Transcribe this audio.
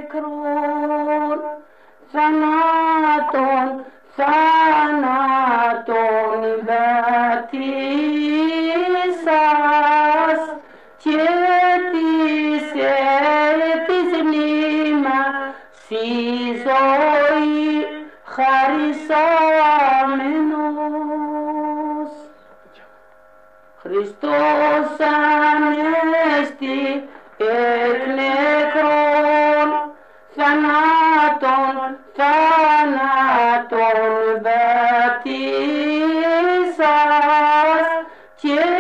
νεκρών, θανάτων βατήσας και της μνήμας η ζωή χαρισάμενος. Χριστός ανέστη εκ νεκρών, θανάτων βατήσας και